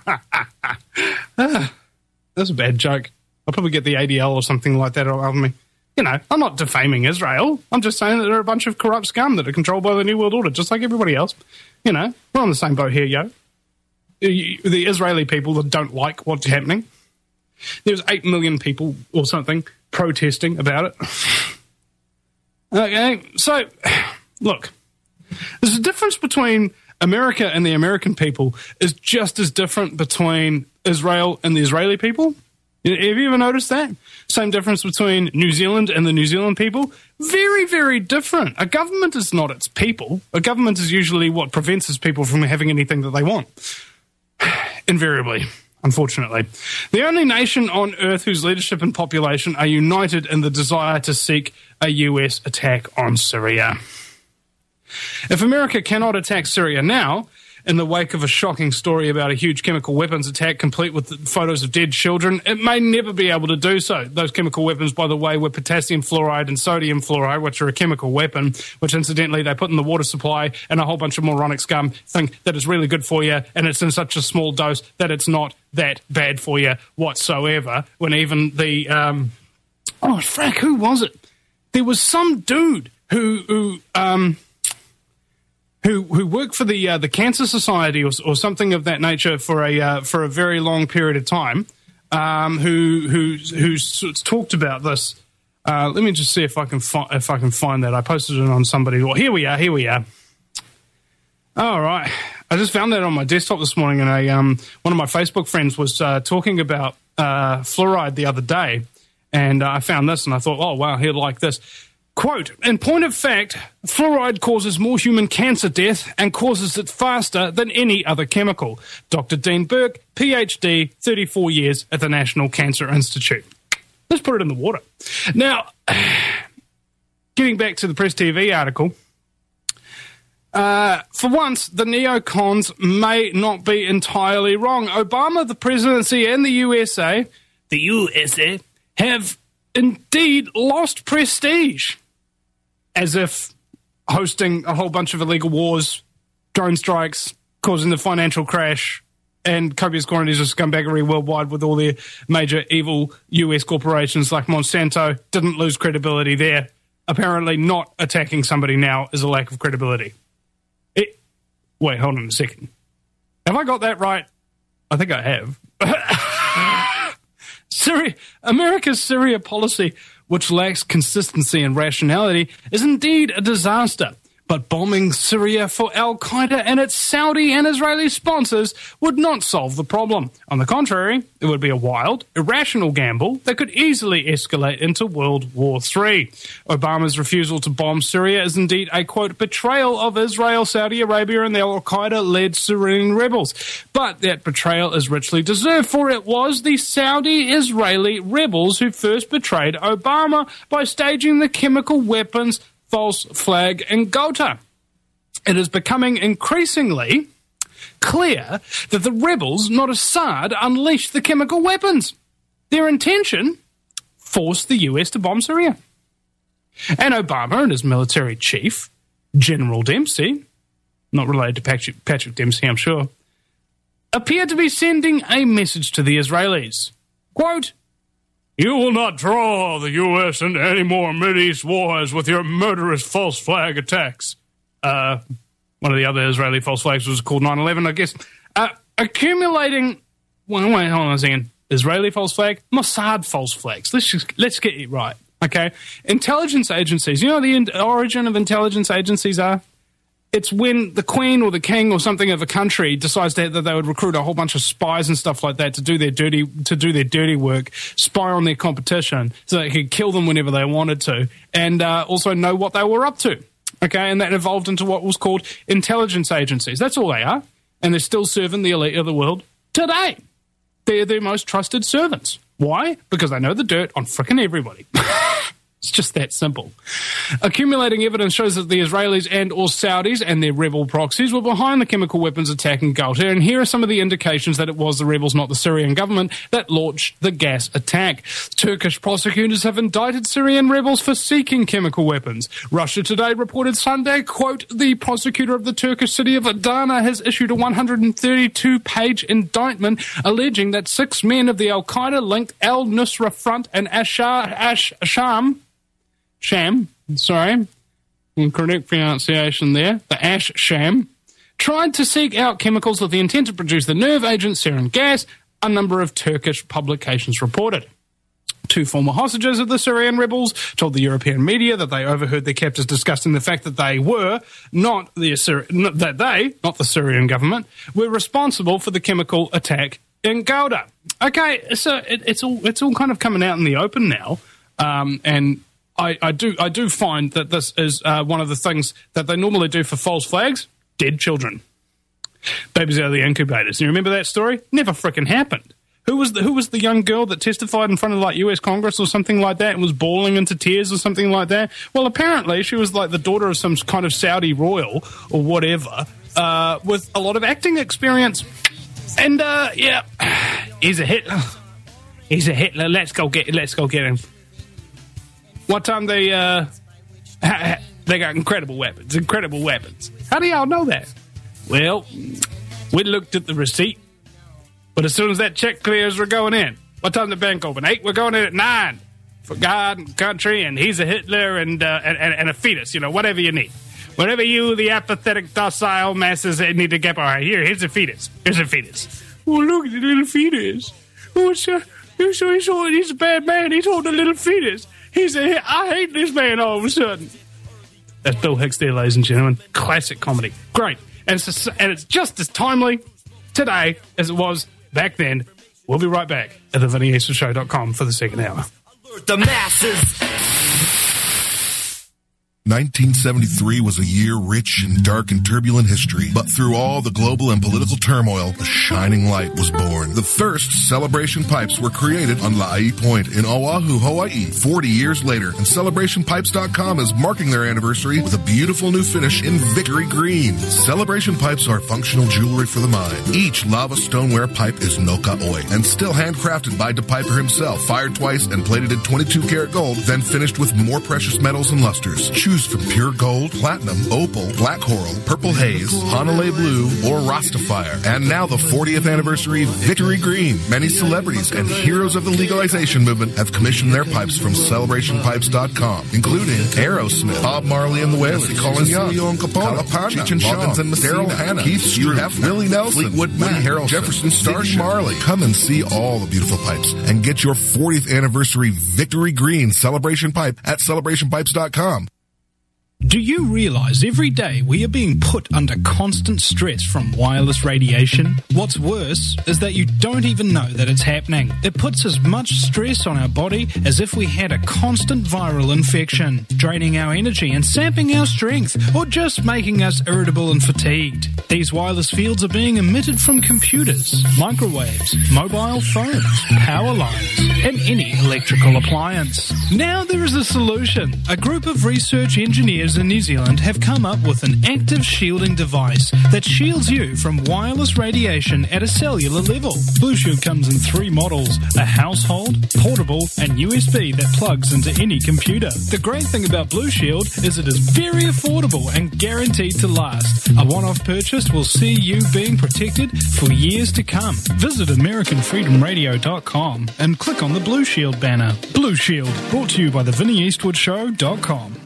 That's a bad joke. I'll probably get the ADL or something like that out of me. You know, I'm not defaming Israel. I'm just saying that they're a bunch of corrupt scum that are controlled by the New World Order, just like everybody else. You know, we're on the same boat here, yo. The Israeli people that don't like what's happening. There's 8 million people or something protesting about it. Okay, so, look, there's a difference between America and the American people is just as different between Israel and the Israeli people. Have you ever noticed that? Same difference between New Zealand and the New Zealand people? Very, very different. A government is not its people. A government is usually what prevents its people from having anything that they want. Invariably, unfortunately. The only nation on earth whose leadership and population are united in the desire to seek a US attack on Syria. If America cannot attack Syria now, in the wake of a shocking story about a huge chemical weapons attack complete with photos of dead children, it may never be able to do so. Those chemical weapons, by the way, were potassium fluoride and sodium fluoride, which are a chemical weapon, which incidentally they put in the water supply, and a whole bunch of moronic scum think that it's really good for you, and it's in such a small dose that it's not that bad for you whatsoever. When even the... who was it? There was some dude who worked for the Cancer Society or something of that nature for a very long period of time, who's talked about this. Let me just see if I can find that. I posted it on somebody. Well, here we are. All right, I just found that on my desktop this morning, and one of my Facebook friends was talking about fluoride the other day, and I found this, and I thought, oh wow, he'd like this. Quote, in point of fact, fluoride causes more human cancer death and causes it faster than any other chemical. Dr. Dean Burke, PhD, 34 years at the National Cancer Institute. Let's put it in the water. Now, getting back to the Press TV article, for once, the neocons may not be entirely wrong. Obama, the presidency, and the USA have indeed lost prestige. As if hosting a whole bunch of illegal wars, drone strikes, causing the financial crash, and copious quantities of scumbaggery worldwide with all the major evil US corporations like Monsanto didn't lose credibility there. Apparently not attacking somebody now is a lack of credibility. Wait, hold on a second. Have I got that right? I think I have. America's Syria policy, which lacks consistency and rationality, is indeed a disaster. But bombing Syria for Al-Qaeda and its Saudi and Israeli sponsors would not solve the problem. On the contrary, it would be a wild, irrational gamble that could easily escalate into World War III. Obama's refusal to bomb Syria is indeed a, quote, betrayal of Israel, Saudi Arabia, and the Al-Qaeda-led Syrian rebels. But that betrayal is richly deserved, for it was the Saudi-Israeli rebels who first betrayed Obama by staging the chemical weapons false flag in Ghouta. It is becoming increasingly clear that the rebels, not Assad, unleashed the chemical weapons. Their intention forced the US to bomb Syria. And Obama and his military chief, General Dempsey, not related to Patrick Dempsey, I'm sure, appeared to be sending a message to the Israelis. Quote, "You will not draw the U.S. into any more Mideast wars with your murderous false flag attacks." One of the other Israeli false flags was called 9/11, I guess. Accumulating... Wait, hold on a second. Israeli false flag? Mossad false flags. Let's get it right, okay? Intelligence agencies. You know what the origin of intelligence agencies are? It's when the Queen or the King or something of a country decides that they would recruit a whole bunch of spies and stuff like that to do their dirty work, spy on their competition, so they could kill them whenever they wanted to, and also know what they were up to. Okay, and that evolved into what was called intelligence agencies. That's all they are, and they're still serving the elite of the world today. They're their most trusted servants. Why? Because they know the dirt on frickin' everybody. It's just that simple. Accumulating evidence shows that the Israelis and or Saudis and their rebel proxies were behind the chemical weapons attack in Ghouta, and here are some of the indications that it was the rebels, not the Syrian government, that launched the gas attack. Turkish prosecutors have indicted Syrian rebels for seeking chemical weapons. Russia Today reported Sunday, quote, "The prosecutor of the Turkish city of Adana has issued a 132-page indictment alleging that 6 men of the Al-Qaeda-linked Al-Nusra Front and incorrect pronunciation there, the Ash Sham, tried to seek out chemicals with the intent to produce the nerve agent sarin gas, a number of Turkish publications reported. 2 former hostages of the Syrian rebels told the European media that they overheard their captors discussing the fact that they were not the Syrian government, were responsible for the chemical attack in Gouda. Okay, so it's all kind of coming out in the open now, and I do find that this is one of the things that they normally do for false flags: dead children, babies out of the incubators. You remember that story? Never frickin' happened. Who was the young girl that testified in front of like U.S. Congress or something like that and was bawling into tears or something like that? Well, apparently she was like the daughter of some kind of Saudi royal or whatever, with a lot of acting experience. And yeah, he's a Hitler. He's a Hitler. Let's go get him. What time they got incredible weapons. How do y'all know that? Well, we looked at the receipt. But as soon as that check clears, we're going in. What time the bank open? 8? We're going in at 9. For God and country, and he's a Hitler and a fetus, whatever you need. Whatever you, the apathetic, docile masses, need to get. All right, here's a fetus. Here's a fetus. Oh, look at the little fetus. Oh, he's a bad man. He's holding a little fetus. I hate this man all of a sudden. That's Bill Hicks there, ladies and gentlemen. Classic comedy. Great. And it's just as timely today as it was back then. We'll be right back at thevinnieeastwoodshow.com for the second hour. The masses. 1973 was a year rich in dark and turbulent history, but through all the global and political turmoil, a shining light was born. The first Celebration Pipes were created on La'i Point in Oahu, Hawaii, 40 years later, and CelebrationPipes.com is marking their anniversary with a beautiful new finish in Victory Green. Celebration Pipes are functional jewelry for the mind. Each lava stoneware pipe is no ka'oi and still handcrafted by DePiper himself, fired twice and plated in 22-karat gold, then finished with more precious metals and lusters. Choose from pure gold, platinum, opal, black coral, purple haze, Hanalei blue, or Rastafire. And now the 40th anniversary Victory Green. Many celebrities and heroes of the legalization movement have commissioned their pipes from CelebrationPipes.com, including Aerosmith, Bob Marley and the Wailers, Colin Young, Kalapana, Cheech and Chong, Daryl Hannah, Keith Stroup, Willie Nelson, Fleetwood Mac, Jefferson Starship, Marley. Come and see all the beautiful pipes and get your 40th anniversary Victory Green Celebration Pipe at CelebrationPipes.com. Do you realize every day we are being put under constant stress from wireless radiation? What's worse is that you don't even know that it's happening. It puts as much stress on our body as if we had a constant viral infection, draining our energy and sapping our strength, or just making us irritable and fatigued. These wireless fields are being emitted from computers, microwaves, mobile phones, power lines, and any electrical appliance. Now there is a solution. A group of research engineers in New Zealand have come up with an active shielding device that shields you from wireless radiation at a cellular level. Blue Shield comes in 3 models: a household, portable, and USB that plugs into any computer. The great thing about Blue Shield is it is very affordable and guaranteed to last. A one-off purchase will see you being protected for years to come. Visit AmericanFreedomRadio.com and click on the Blue Shield banner. Blue Shield, brought to you by theVinnieEastwoodShow.com.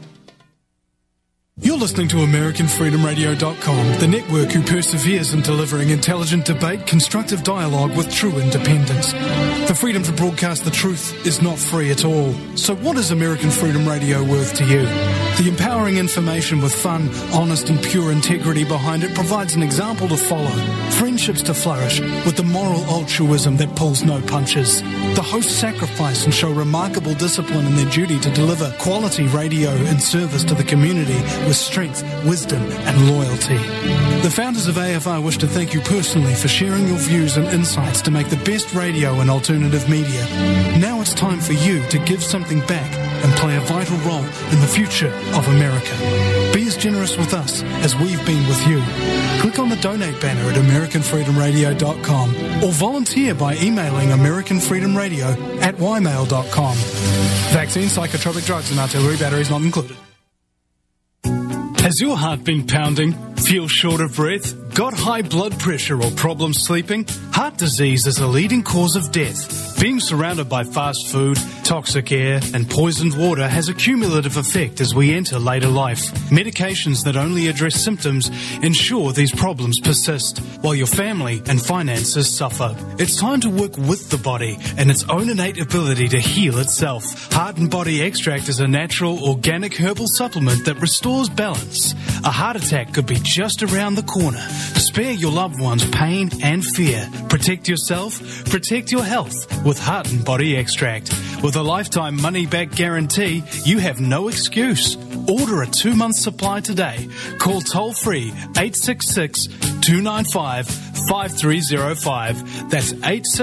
You're listening to AmericanFreedomRadio.com, the network who perseveres in delivering intelligent debate, constructive dialogue with true independence. The freedom to broadcast the truth is not free at all. So what is American Freedom Radio worth to you? The empowering information with fun, honest and pure integrity behind it provides an example to follow, friendships to flourish, with the moral altruism that pulls no punches. The hosts sacrifice and show remarkable discipline in their duty to deliver quality radio in service to the community with strength, wisdom and loyalty. The founders of AFR wish to thank you personally for sharing your views and insights to make the best radio and alternative media. Now it's time for you to give something back and play a vital role in the future of America. Be as generous with us as we've been with you. Click on the donate banner at AmericanFreedomRadio.com or volunteer by emailing AmericanFreedomRadio@ymail.com. Vaccine, psychotropic drugs and artillery batteries not included. Has your heart been pounding? Feel short of breath? Got high blood pressure or problems sleeping? Heart disease is a leading cause of death. Being surrounded by fast food, toxic air, and poisoned water has a cumulative effect as we enter later life. Medications that only address symptoms ensure these problems persist, while your family and finances suffer. It's time to work with the body and its own innate ability to heal itself. Heart and Body Extract is a natural, organic herbal supplement that restores balance. A heart attack could be just around the corner, Spare your loved ones pain and fear. Protect yourself, protect your health with Heart and Body Extract. With a lifetime money-back guarantee, you have no excuse. Order a 2-month supply today. Call toll-free 866-295-5305. That's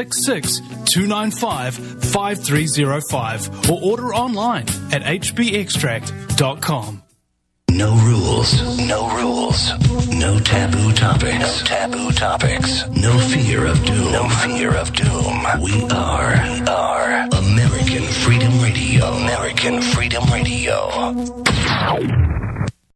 866-295-5305. Or order online at hbextract.com. No rules. No rules. No taboo topics. No taboo topics. No fear of doom. No fear of doom. We are American Freedom Radio. American Freedom Radio.